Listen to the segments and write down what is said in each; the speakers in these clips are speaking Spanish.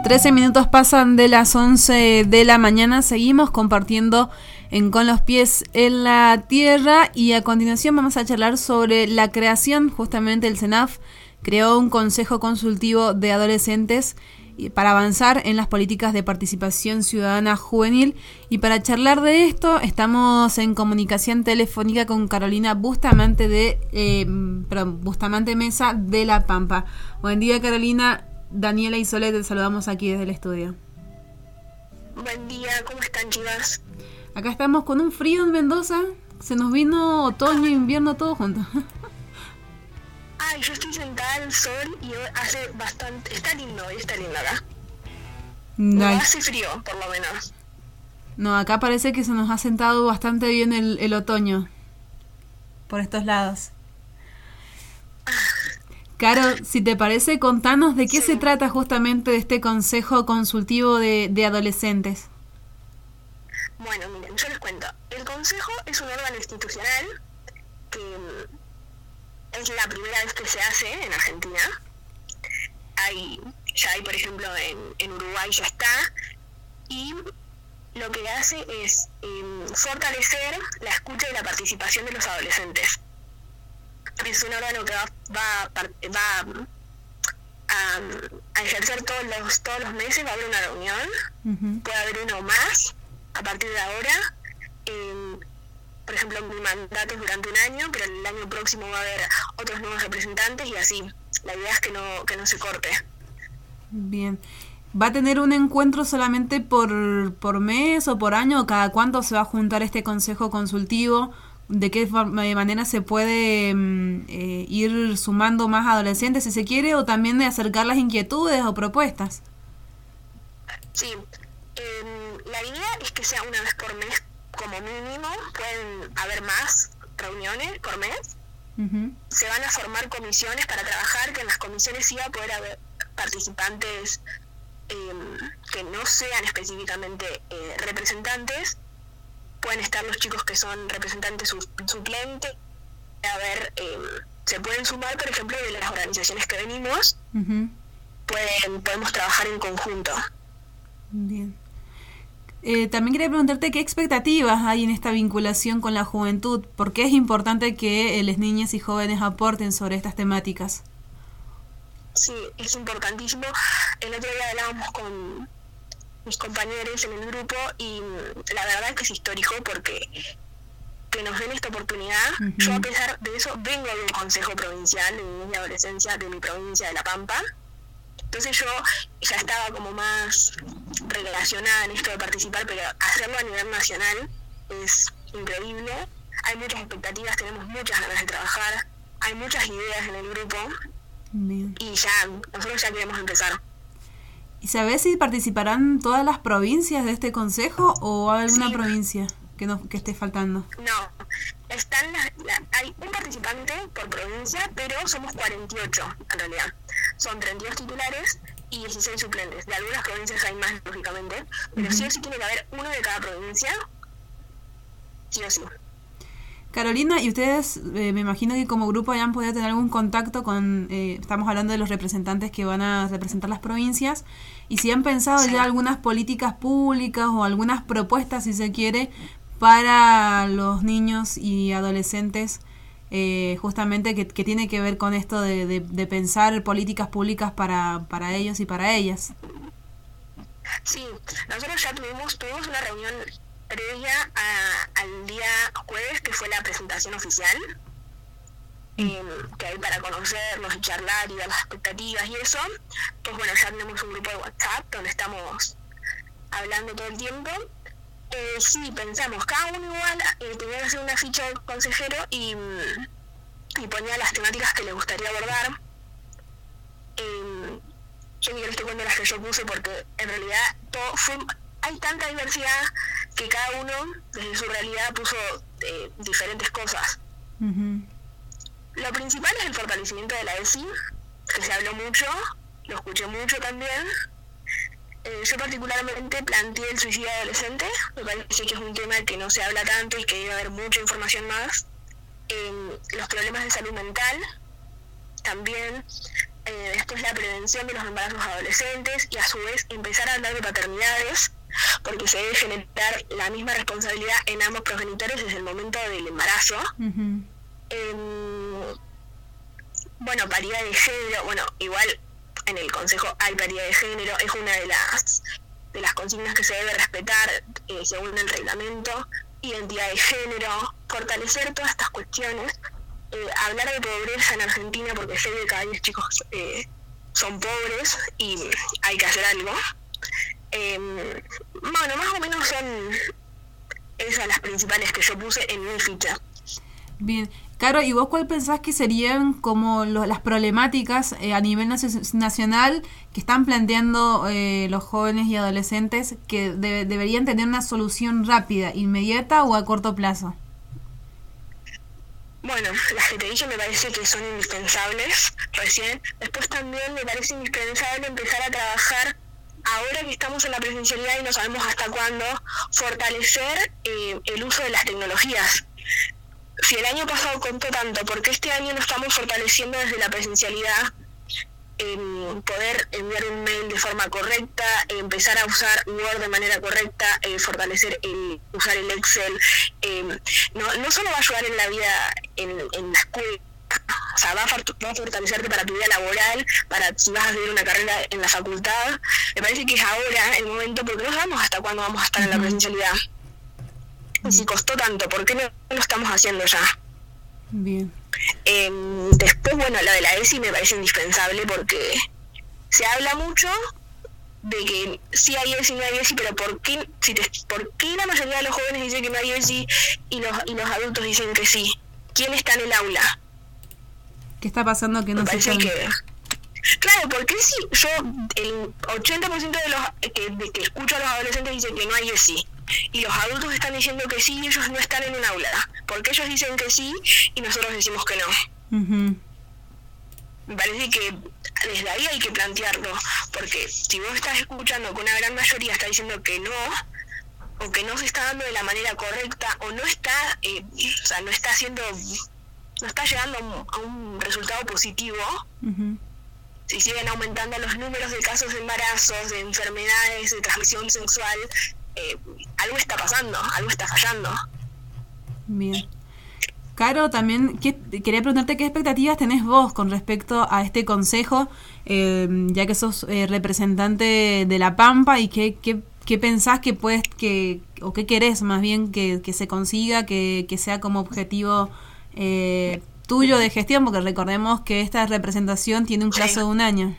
13 minutos pasan de las 11 de la mañana. Seguimos compartiendo en Con los Pies en la Tierra y a continuación vamos a charlar sobre la creación. Justamente el CENAF creó un consejo consultivo de adolescentes para avanzar en las políticas de participación ciudadana juvenil, y para charlar de esto estamos en comunicación telefónica con Carolina Bustamante Bustamante Mesa de La Pampa. Buen día, Carolina. Daniela y Sole, te saludamos aquí desde el estudio. Buen día, ¿cómo están, chicas? Acá estamos con un frío en Mendoza. Se nos vino otoño e invierno todo junto. Ay, yo estoy sentada al sol y hace bastante... Está lindo acá. No hace frío, por lo menos. No, acá parece que se nos ha sentado bastante bien el otoño. Por estos lados. Caro, si te parece, contanos de qué se trata justamente de este Consejo Consultivo de Adolescentes. Bueno, miren, yo les cuento. El Consejo es un órgano institucional que es la primera vez que se hace en Argentina. Ya hay, por ejemplo, en Uruguay ya está. Y lo que hace es fortalecer la escucha y la participación de los adolescentes. Es un órgano que va a ejercer todos los meses. Va a haber una reunión, puede haber una o más a partir de ahora. Por ejemplo, mi mandato es durante un año, pero el año próximo va a haber otros nuevos representantes y así. La idea es que no se corte. Bien. ¿Va a tener un encuentro solamente por mes o por año? ¿O cada cuánto se va a juntar este consejo consultivo? ¿De qué manera se puede ir sumando más adolescentes si se quiere, o también de acercar las inquietudes o propuestas? Sí, la idea es que sea una vez por mes como mínimo. Pueden haber más reuniones por mes. Se van a formar comisiones para trabajar, que en las comisiones sí va a poder haber participantes que no sean específicamente representantes. Pueden estar los chicos que son representantes suplentes. Se pueden sumar, por ejemplo, de las organizaciones que venimos. Podemos trabajar en conjunto. Bien. También quería preguntarte qué expectativas hay en esta vinculación con la juventud. ¿Por qué es importante que las niñas y jóvenes aporten sobre estas temáticas? Sí, es importantísimo. El otro día hablábamos con mis compañeros en el grupo y la verdad es que es histórico porque que nos den esta oportunidad. Yo, a pesar de eso, vengo de un consejo provincial de niñez y adolescencia de mi provincia de La Pampa. Entonces yo ya estaba como más relacionada en esto de participar, pero hacerlo a nivel nacional es increíble. Hay muchas expectativas, tenemos muchas ganas de trabajar, hay muchas ideas en el grupo. Bien. Y nosotros ya queremos empezar. ¿Y sabés si participarán todas las provincias de este consejo o hay alguna provincia que esté faltando? No, hay un participante por provincia, pero somos 48 en realidad. Son 32 titulares y 16 suplentes. De algunas provincias hay más, lógicamente, pero sí o sí tiene que haber uno de cada provincia, sí o sí. Carolina, y ustedes, me imagino que como grupo hayan podido tener algún contacto con, estamos hablando de los representantes que van a representar las provincias, y si han pensado ya algunas políticas públicas o algunas propuestas, si se quiere, para los niños y adolescentes, justamente que tiene que ver con esto de pensar políticas públicas para ellos y para ellas. Sí, nosotros ya tuvimos una reunión previa al día jueves, que fue la presentación oficial, que hay para conocernos y charlar y ver las expectativas y eso. Pues bueno, ya tenemos un grupo de WhatsApp donde estamos hablando todo el tiempo. Sí, pensamos, cada uno igual tenía que hacer una ficha del consejero y ponía las temáticas que le gustaría abordar. Yo ni les cuento las que yo puse porque en realidad hay tanta diversidad que cada uno desde su realidad puso diferentes cosas. Lo principal es el fortalecimiento de la ESI, que se habló mucho, lo escuché mucho también. Yo particularmente planteé el suicidio adolescente. Me parece que es un tema que no se habla tanto y que debe haber mucha información más. Los problemas de salud mental también, después la prevención de los embarazos adolescentes y a su vez empezar a hablar de paternidades, porque se debe generar la misma responsabilidad en ambos progenitores desde el momento del embarazo. Bueno, paridad de género, bueno, igual en el Consejo hay paridad de género, es una de las consignas que se debe respetar según el reglamento. Identidad de género, fortalecer todas estas cuestiones, hablar de pobreza en Argentina, porque sé que cada 10 chicos son pobres y hay que hacer algo. Bueno, más o menos son esas las principales que yo puse en mi ficha. Bien. Caro, ¿y vos cuál pensás que serían como las problemáticas a nivel nacional que están planteando los jóvenes y adolescentes que deberían tener una solución rápida, inmediata o a corto plazo? Bueno, las que te dije me parece que son indispensables recién. Después también me parece indispensable empezar a trabajar, ahora que estamos en la presencialidad y no sabemos hasta cuándo, fortalecer el uso de las tecnologías. Si el año pasado contó tanto, ¿por qué este año no estamos fortaleciendo desde la presencialidad poder enviar un mail de forma correcta, empezar a usar Word de manera correcta, fortalecer usar el Excel? No solo va a ayudar en la vida en la escuela, o sea, va a fortalecerte para tu vida laboral, para si vas a hacer una carrera en la facultad. Me parece que es ahora el momento, porque no sabemos hasta cuándo vamos a estar en la presencialidad. Y si costó tanto, ¿por qué no lo estamos haciendo ya? Bien. Después, bueno, la de la ESI me parece indispensable porque se habla mucho de que sí hay ESI, no hay ESI, pero ¿por qué la mayoría de los jóvenes dicen que no hay ESI y los adultos dicen que sí? ¿Quién está en el aula? ¿Qué está pasando que no se sabe? Claro, porque sí, yo el 80% de los que escucho a los adolescentes dicen que no hay ESI. Y los adultos están diciendo que sí y ellos no están en un aula. Porque ellos dicen que sí y nosotros decimos que no. Me parece que desde ahí hay que plantearlo. Porque si vos estás escuchando que una gran mayoría está diciendo que no, o que no se está dando de la manera correcta, o no está, no está llegando a un resultado positivo, si siguen aumentando los números de casos de embarazos, de enfermedades de transmisión sexual, algo está pasando, algo está fallando. Bien. Caro, también quería preguntarte qué expectativas tenés vos con respecto a este consejo, ya que sos representante de La Pampa, y qué pensás o qué querés más bien que se consiga, que sea como objetivo tuyo de gestión, porque recordemos que esta representación tiene un plazo de un año.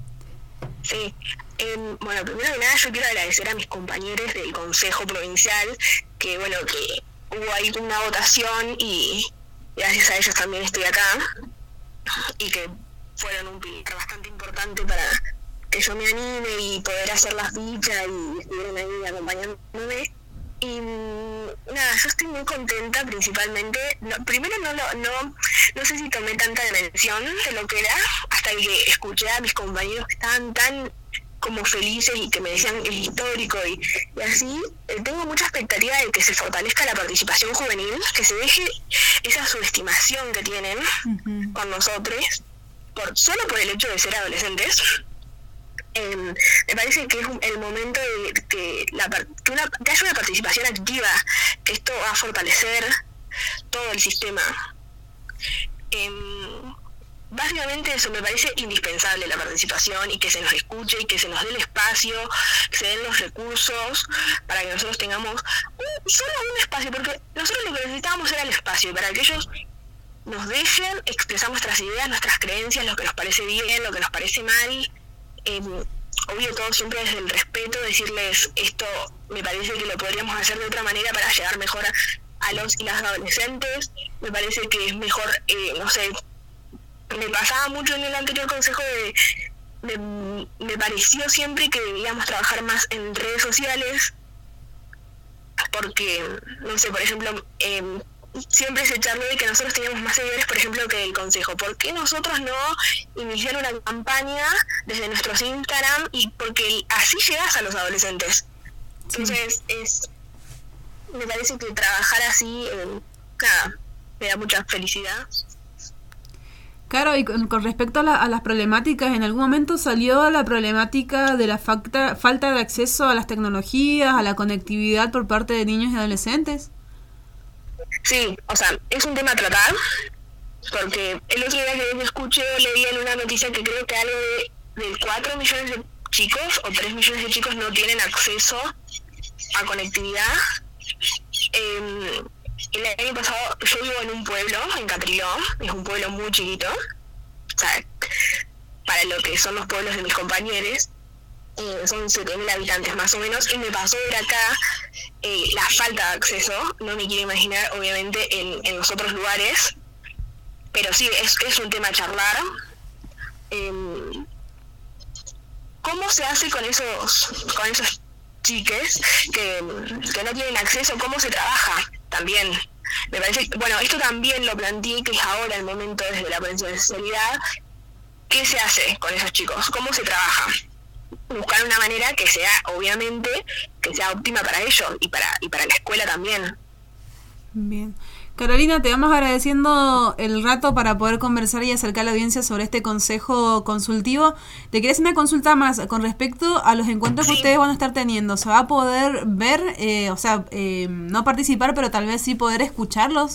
Sí. Bueno, primero que nada yo quiero agradecer a mis compañeros del Consejo Provincial, que hubo ahí una votación y gracias a ellos también estoy acá, y que fueron un pilar bastante importante para que yo me anime y poder hacer las fichas, y estuvieron ahí acompañándome. Y nada, yo estoy muy contenta principalmente. Primero no sé si tomé tanta dimensión de lo que era hasta que escuché a mis compañeros que estaban tan como felices y que me decían que es histórico y así. Tengo mucha expectativa de que se fortalezca la participación juvenil, que se deje esa subestimación que tienen con nosotros solo por el hecho de ser adolescentes. Me parece que es el momento de que haya una participación activa, que esto va a fortalecer todo el sistema. Básicamente eso, me parece indispensable la participación y que se nos escuche y que se nos dé el espacio, que se den los recursos para que nosotros tengamos solo un espacio, porque nosotros lo que necesitábamos era el espacio, para que ellos nos dejen expresar nuestras ideas, nuestras creencias, lo que nos parece bien, lo que nos parece mal. Obvio, todo siempre desde el respeto, decirles esto me parece que lo podríamos hacer de otra manera para llegar mejor a los y las adolescentes. Me parece que es mejor, me pasaba mucho en el anterior consejo me pareció siempre que debíamos trabajar más en redes sociales, porque, no sé, por ejemplo, siempre se charló de que nosotros teníamos más seguidores, por ejemplo, que el consejo. ¿Por qué nosotros no iniciar una campaña desde nuestros Instagram? Y porque así llegas a los adolescentes. Entonces, me parece que trabajar así, me da mucha felicidad. Claro, y con respecto a las problemáticas, ¿en algún momento salió la problemática de la falta de acceso a las tecnologías, a la conectividad por parte de niños y adolescentes? Sí, o sea, es un tema a tratar, porque el otro día que escuché o leí en una noticia que creo que algo de 4 millones de chicos o 3 millones de chicos no tienen acceso a conectividad. El año pasado yo vivo en un pueblo, en Catriló, es un pueblo muy chiquito, o sea, para lo que son los pueblos de mis compañeros, son 7.000 habitantes más o menos, y me pasó ver acá la falta de acceso, no me quiero imaginar obviamente en los otros lugares, pero sí, es un tema a charlar. ¿Cómo se hace con esos chiques que no tienen acceso? ¿Cómo se trabaja? También me parece, bueno, esto también lo planteé, que es ahora el momento desde la presencialidad. ¿Qué se hace con esos chicos? ¿Cómo se trabaja? Buscar una manera que sea, obviamente, que sea óptima para ellos y para la escuela también. Bien. Carolina, te vamos agradeciendo el rato para poder conversar y acercar a la audiencia sobre este consejo consultivo. Te quería hacer una consulta más con respecto a los encuentros que ustedes van a estar teniendo. ¿Se va a poder ver, no participar, pero tal vez sí poder escucharlos?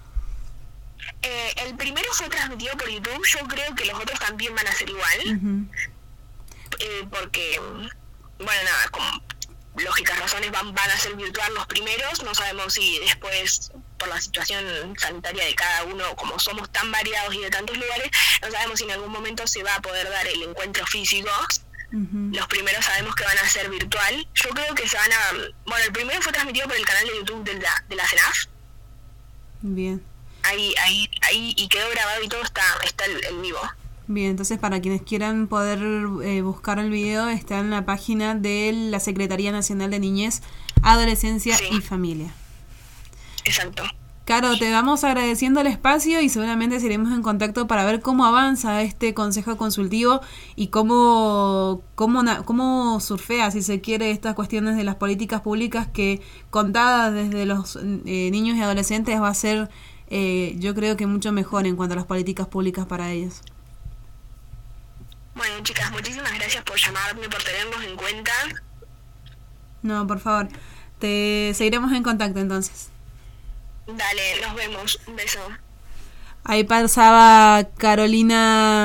El primero fue transmitido por YouTube, yo creo que los otros también van a ser igual. Uh-huh. Porque, bueno, nada, como lógicas razones van a ser virtual los primeros, no sabemos si después, por la situación sanitaria de cada uno, como somos tan variados y de tantos lugares, no sabemos si en algún momento se va a poder dar el encuentro físico. Uh-huh. Los primeros sabemos que van a ser virtual. Yo creo que se van a... Bueno, el primero fue transmitido por el canal de YouTube de la CENAF. Bien. Ahí y quedó grabado y todo, está el vivo. Bien, entonces para quienes quieran poder buscar el video, está en la página de la Secretaría Nacional de Niñez, Adolescencia y Familia. Exacto. Caro, te vamos agradeciendo el espacio y seguramente seguiremos en contacto para ver cómo avanza este consejo consultivo y cómo surfea, si se quiere, estas cuestiones de las políticas públicas que, contadas desde los niños y adolescentes, va a ser, yo creo que mucho mejor en cuanto a las políticas públicas para ellos. Bueno, chicas, muchísimas gracias por llamarme, por tenernos en cuenta. No, por favor. Te seguiremos en contacto entonces. Dale, nos vemos. Un beso. Ahí pasaba Carolina